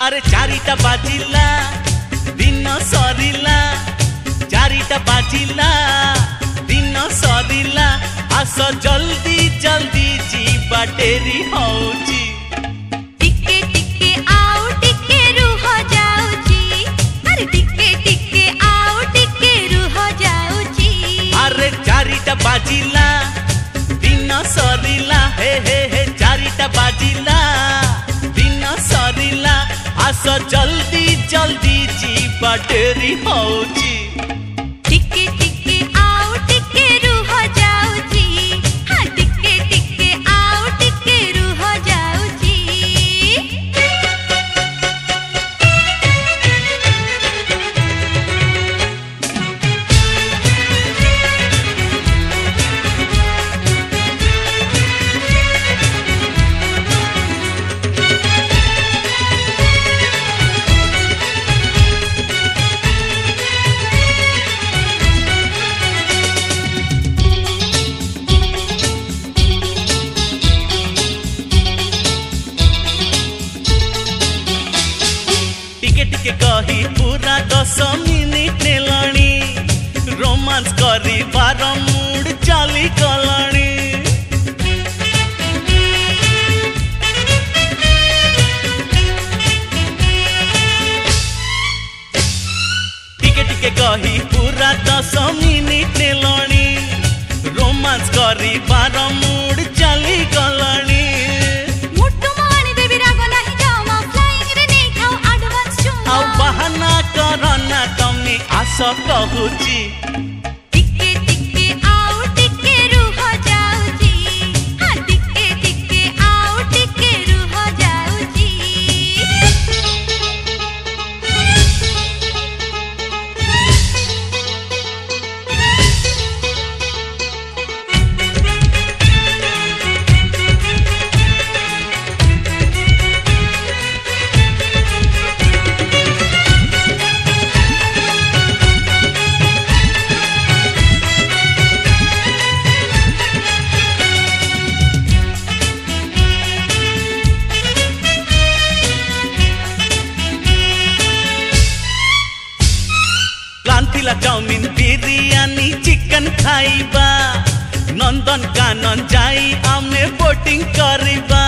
अरे चारिटा बाजिला दिन सरिला, चारिटा बाजिला दिन सरिला, आस जल्दी जल्दी जीवा डेरी होची। टिके टिके आओ टिके रुह जाऊची, अरे टिके टिके आओ टिके रुह जाऊची। अरे चारिटा बाजिला दिन सरिला, हे हे हे चारिटा बाजिला दिन सरिला, आस जल्दी जल्दी जीवा डेरी होची। टिके टिके आओ टिके रुह जाऊची, हाँ टिके टिके आओ टिके रुह जाऊची। टिके टिके कही पूरा 10 मिनिट नेलाणी, रोमांस करी बार मूड चली गलाणी। टिके टिके कही पूरा 10 मिनिट नेलाणी, रोमांस करी बार मूड चली गलाणी। बहाना करना तमे आस कहूची। टिके टिके आओ टिके रुह जाऊची, हाँ टिके टिके आओ टिके रुह जाऊची। प्लान चाउमिन बिरियानी चिकन खाइबा, नंदन कानन जाई आमे बोटिंग करिबा।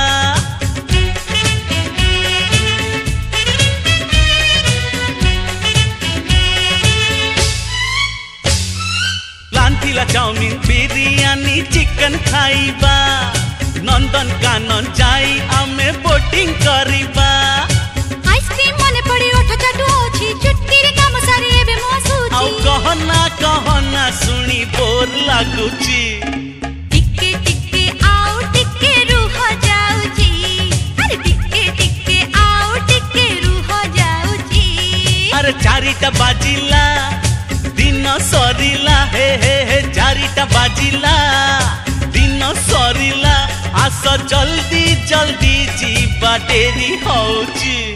प्लान चाउमिन बिरियानी चिकन खाइबा, नंदन कानन जाई आमे बोटिंग करिबा। आइसक्रीम मने पड़ी ओठ चाटू होची, चुटकी रे काम सारी एबे मोसूची। आउ कहना कहना सुनी बोर लागुची। टिके टिके आओ टिके रुह जाऊची, अरे टिके टिके आओ टिके रुह जाऊची। अरे चारिटा बाजिला दिन सरिला, हे हे हे चारिटा बाजिला दिन सरिला, आस जल्दी जल्दी जीवा डेरी होची।